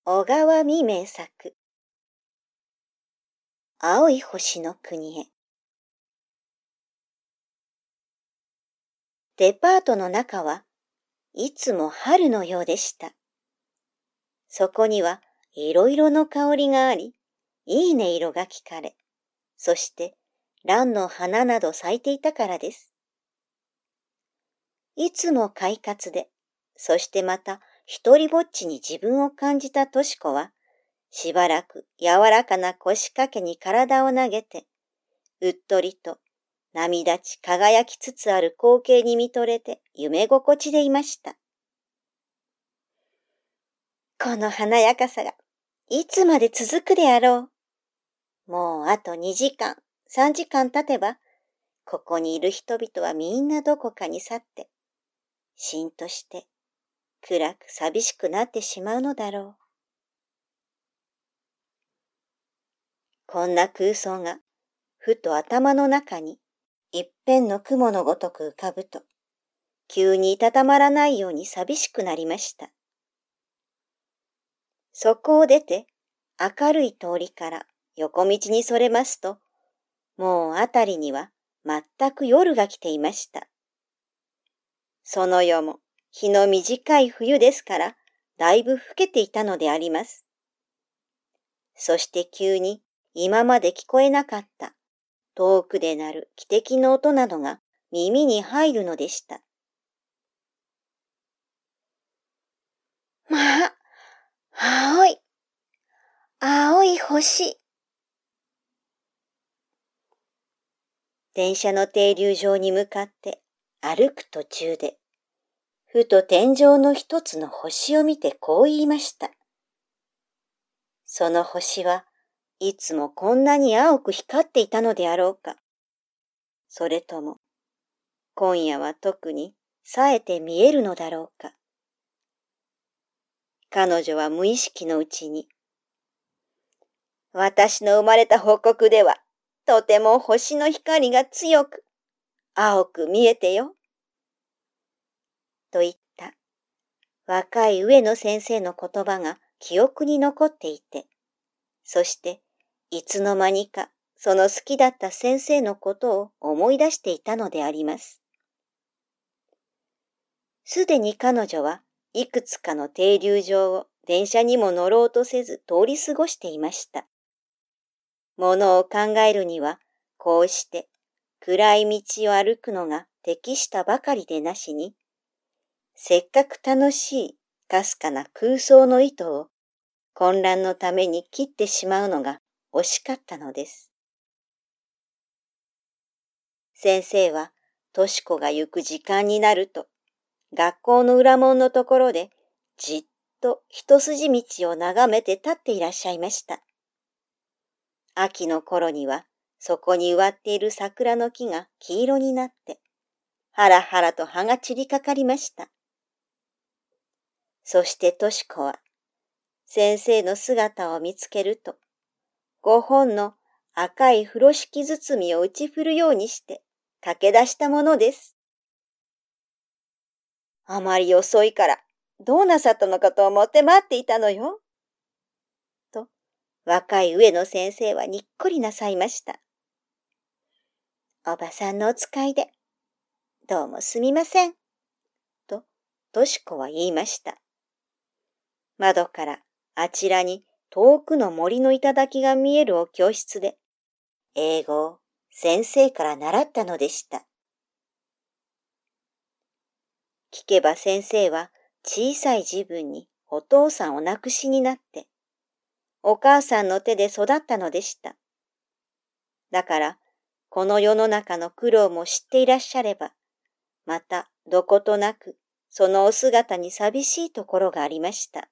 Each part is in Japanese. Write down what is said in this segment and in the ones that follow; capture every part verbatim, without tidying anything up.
小川未明作青い星の国へ。デパートの中はいつも春のようでした。そこにはいろいろの香りがあり、いい音色が聞かれ、そして蘭の花など咲いていたからです。いつも快活で、そしてまた一人ぼっちに自分を感じたとし子は、しばらく柔らかな腰掛けに体を投げて、うっとりと波立ち輝きつつある光景に見とれて夢心地でいました。この華やかさがいつまで続くであろう。もうあとにじかん、さんじかん経てば、ここにいる人々はみんなどこかに去って、しんとして暗く寂しくなってしまうのだろう。こんな空想がふと頭の中に一片の雲のごとく浮かぶと、急にいたたまらないように寂しくなりました。そこを出て明るい通りから横道にそれますと、もうあたりには全く夜が来ていました。その夜も日の短い冬ですから、だいぶ更けていたのであります。そして急に今まで聞こえなかった遠くで鳴る汽笛の音などが耳に入るのでした。まあ、青い、青い星。電車の停留場に向かって歩く途中で、ふと天井の一つの星を見てこう言いました。その星はいつもこんなに青く光っていたのであろうか。それとも、今夜は特に冴えて見えるのだろうか。彼女は無意識のうちに、私の生まれた報告では、とても星の光が強く、青く見えてよ。と言った。若い上野先生の言葉が記憶に残っていて、そしていつの間にかその好きだった先生のことを思い出していたのであります。すでに彼女はいくつかの停留場を電車にも乗ろうとせず通り過ごしていました。ものを考えるには、こうして暗い道を歩くのが適したばかりでなしに、せっかく楽しいかすかな空想の糸を混乱のために切ってしまうのが惜しかったのです。先生は、とし子が行く時間になると、学校の裏門のところでじっと一筋道を眺めて立っていらっしゃいました。秋の頃には、そこに植わっている桜の木が黄色になって、はらはらと葉が散りかかりました。そしてとし子は、先生の姿を見つけると、ごほんの赤い風呂敷包みを打ち振るようにして駆け出したものです。あまり遅いから、どうなさったのかと思って待っていたのよ。と、若い上野先生はにっこりなさいました。おばさんのお使いで、どうもすみません。と、とし子は言いました。窓からあちらに遠くの森の頂が見えるお教室で、英語を先生から習ったのでした。聞けば先生は小さい自分にお父さんを亡くしになって、お母さんの手で育ったのでした。だから、この世の中の苦労も知っていらっしゃれば、またどことなくそのお姿に寂しいところがありました。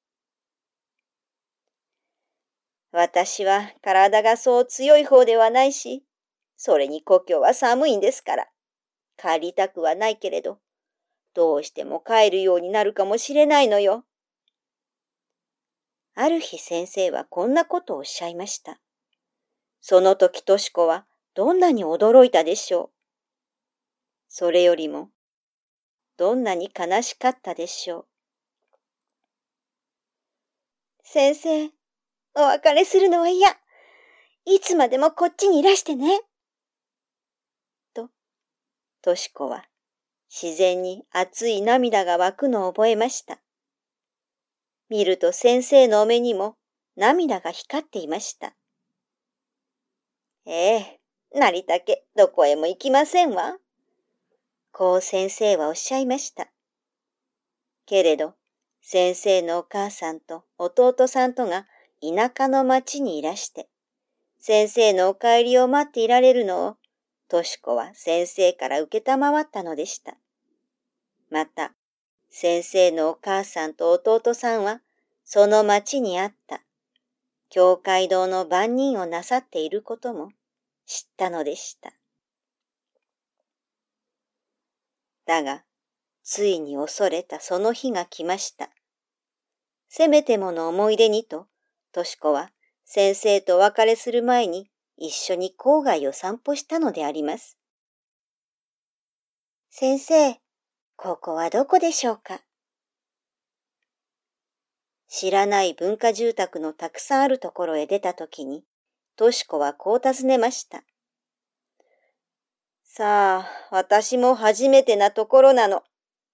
私は体がそう強い方ではないし、それに故郷は寒いんですから、帰りたくはないけれど、どうしても帰るようになるかもしれないのよ。ある日先生はこんなことをおっしゃいました。その時とし子はどんなに驚いたでしょう。それよりも、どんなに悲しかったでしょう。 先生、お別れするのは嫌。いつまでもこっちにいらしてね。と、としこは自然に熱い涙が湧くのを覚えました。見ると先生のお目にも涙が光っていました。ええ、なりたけどこへも行きませんわ。こう先生はおっしゃいました。けれど、先生のお母さんと弟さんとが田舎の町にいらして、先生のお帰りを待っていられるのを、としこは先生から受けたまわったのでした。また、先生のお母さんと弟さんは、その町にあった、教会堂の番人をなさっていることも知ったのでした。だが、ついに恐れたその日が来ました。せめてもの思い出にと、としこは先生とお別れする前に一緒に郊外を散歩したのであります。先生、ここはどこでしょうか？知らない文化住宅のたくさんあるところへ出たときに、としこはこう尋ねました。さあ、私も初めてなところなの。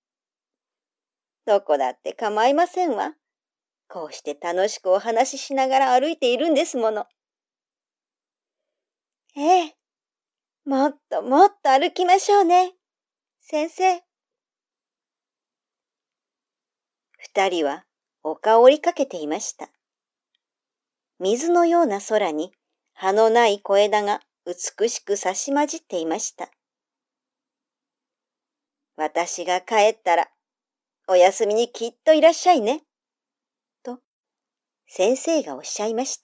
どこだって構いませんわ。こうして楽しくお話ししながら歩いているんですもの。ええ、もっともっと歩きましょうね。先生。二人は丘を追いかけていました。水のような空に葉のない小枝が美しく差し混じっていました。私が帰ったら、お休みにきっといらっしゃいね。と、先生がおっしゃいました。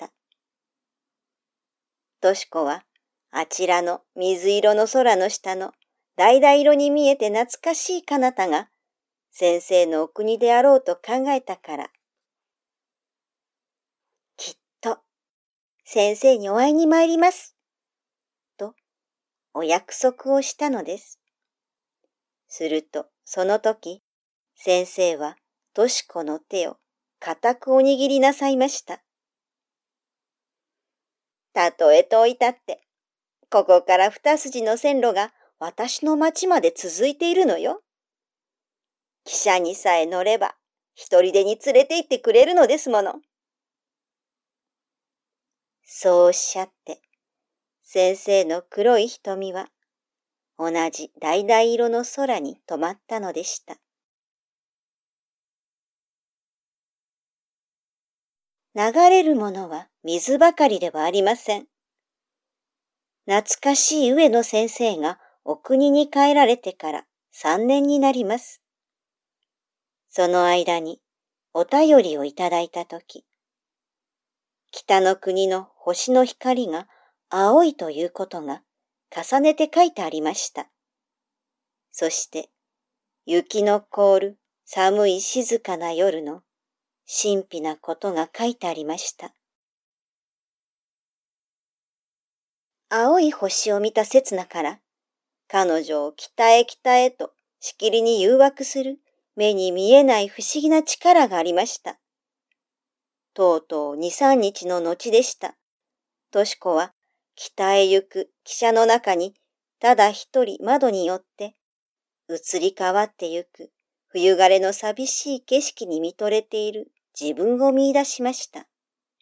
としこは、あちらの水色の空の下の橙色に見えて懐かしい彼方が、先生のお国であろうと考えたから、きっと、先生にお会いに参ります。と、お約束をしたのです。すると、その時、先生は、としこの手を固くおにぎりなさいました。たとえ遠いたって、ここから二筋の線路が私の町まで続いているのよ。汽車にさえ乗れば、一人でに連れて行ってくれるのですもの。そうおっしゃって、先生の黒い瞳は、同じ橙色の空に止まったのでした。流れるものは水ばかりではありません。懐かしい上野先生がお国に帰られてから三年になります。その間にお便りをいただいたとき、北の国の星の光が青いということが重ねて書いてありました。そして、雪の凍る寒い静かな夜の神秘なことが書いてありました。青い星を見た刹那から、彼女を北へ北へとしきりに誘惑する目に見えない不思議な力がありました。とうとう二三日の後でした。としこは北へ行く汽車の中にただ一人窓によって移り変わってゆく冬枯れの寂しい景色に見とれている自分を見出しました。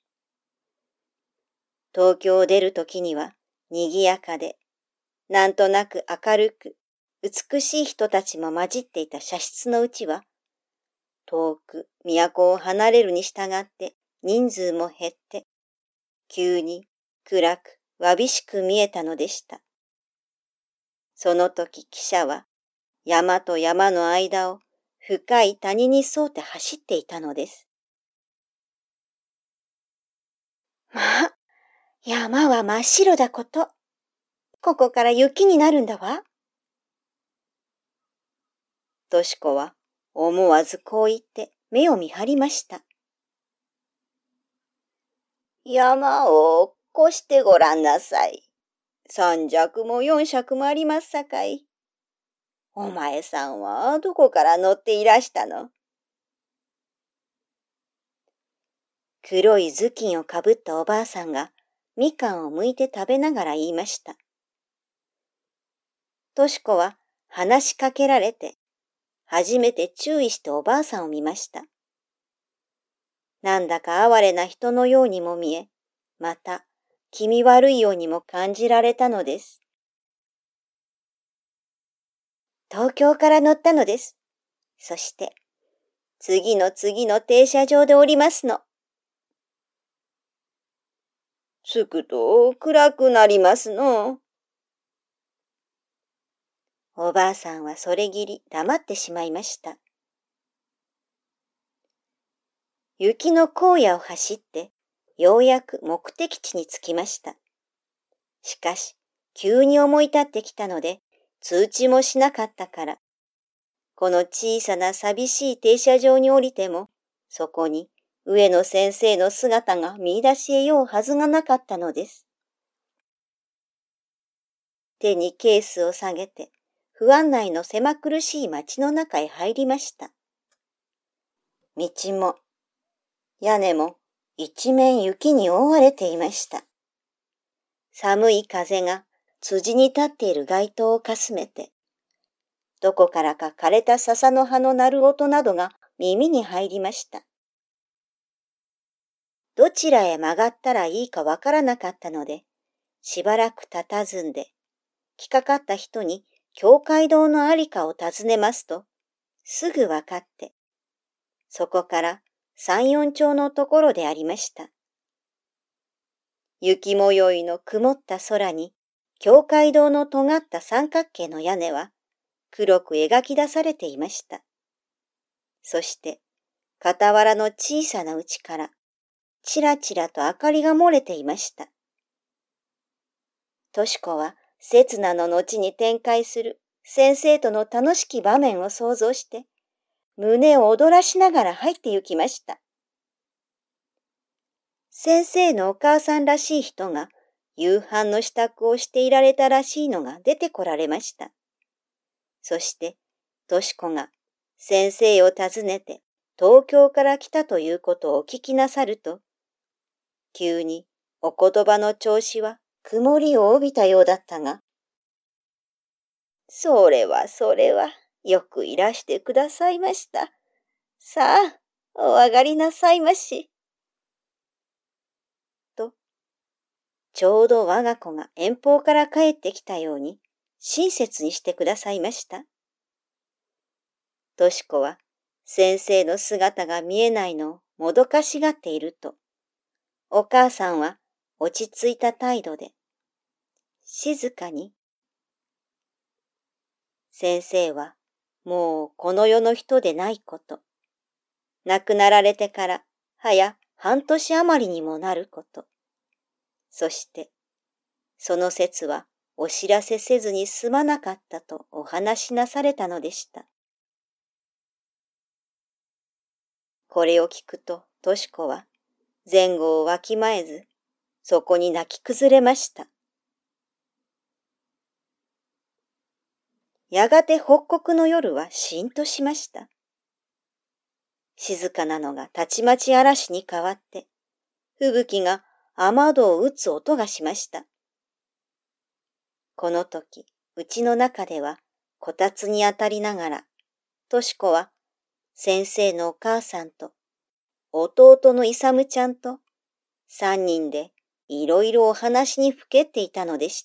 東京を出るときには賑やかで、なんとなく明るく美しい人たちも混じっていた車室のうちは、遠く都を離れるに従って人数も減って、急に暗くわびしく見えたのでした。その時汽車は山と山の間を深い谷に沿うて走っていたのです。まあ、山は真っ白だこと。ここから雪になるんだわ。としこは思わずこう言って目を見張りました。山を越してごらんなさい。三尺も四尺もありますさかい。お前さんはどこから乗っていらしたの？ 黒い頭巾をかぶったおばあさんがみかんを剥いて食べながら言いました。とし子は話しかけられて、初めて注意しておばあさんを見ました。なんだか哀れな人のようにも見え、また気味悪いようにも感じられたのです。東京から乗ったのです。そして、次の次の停車場で降りますの。着くと暗くなりますの。おばあさんはそれぎり黙ってしまいました。雪の荒野を走って、ようやく目的地に着きました。しかし、急に思い立ってきたので、通知もしなかったから、この小さな寂しい停車場に降りても、そこに上野先生の姿が見出し得ようはずがなかったのです。手にケースを下げて、不安内の狭苦しい街の中へ入りました。道も、屋根も一面雪に覆われていました。寒い風が辻に立っている街灯をかすめて、どこからか枯れた笹の葉の鳴る音などが耳に入りました。どちらへ曲がったらいいかわからなかったので、しばらく佇んで、来かかった人に教会堂のありかを尋ねますと、すぐわかって、そこから三四丁のところでありました。雪模様の曇った空に、教会堂の尖った三角形の屋根は、黒く描き出されていました。そして、傍らの小さな家から、ちらちらと明かりが漏れていました。とし子は、刹那の後に展開する先生との楽しき場面を想像して、胸を躍らしながら入って行きました。先生のお母さんらしい人が、夕飯の支度をしていられたらしいのが出てこられました。そして、とし子が先生を訪ねて東京から来たということをお聞きなさると、急にお言葉の調子は曇りを帯びたようだったが、それはそれはよくいらしてくださいました。さあ、お上がりなさいまし。と、ちょうど我が子が遠方から帰ってきたように親切にしてくださいました。とし子は先生の姿が見えないのをもどかしがっていると、お母さんは落ち着いた態度で、静かに、先生はもうこの世の人でないこと、亡くなられてから早半年余りにもなること、そしてその説はお知らせせずに済まなかったとお話しなされたのでした。これを聞くと、とし子は前後をわきまえず、そこに泣き崩れました。やがて北国の夜はしんとしました。静かなのがたちまち嵐に変わって、吹雪が雨戸を打つ音がしました。この時、うちの中ではこたつに当たりながら、とし子は先生のお母さんと弟の勇ちゃんと三人でいろいろお話にふけっていたのでした。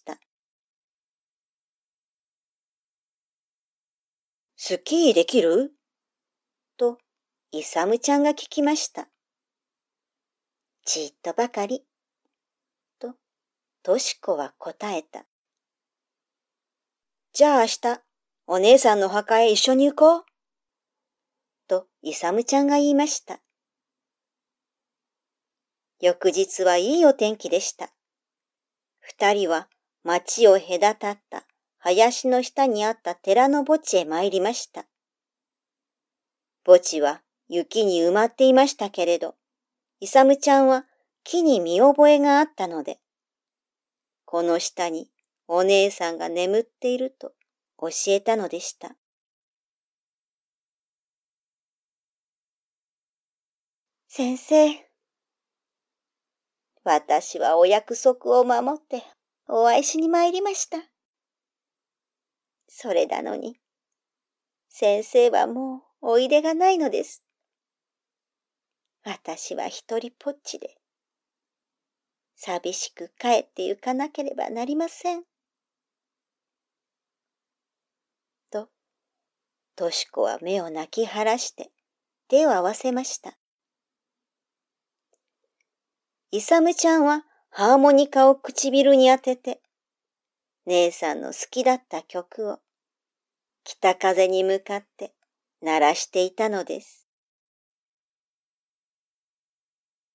スキーできる？と、勇ちゃんが聞きました。ちっとばかり。と、とし子は答えた。じゃあ明日、お姉さんの墓へ一緒に行こう。と、勇ちゃんが言いました。翌日はいいお天気でした。二人は町を隔たった林の下にあった寺の墓地へ参りました。墓地は雪に埋まっていましたけれど、勇ちゃんは木に見覚えがあったので、この下にお姉さんが眠っていると教えたのでした。先生、 私はお約束を守ってお会いしに参りました。それなのに、先生はもうおいでがないのです。私は一人ぽっちで、寂しく帰って行かなければなりません。と、とし子は目を泣き晴らして手を合わせました。イサムちゃんはハーモニカを唇に当てて、姉さんの好きだった曲を北風に向かって鳴らしていたのです。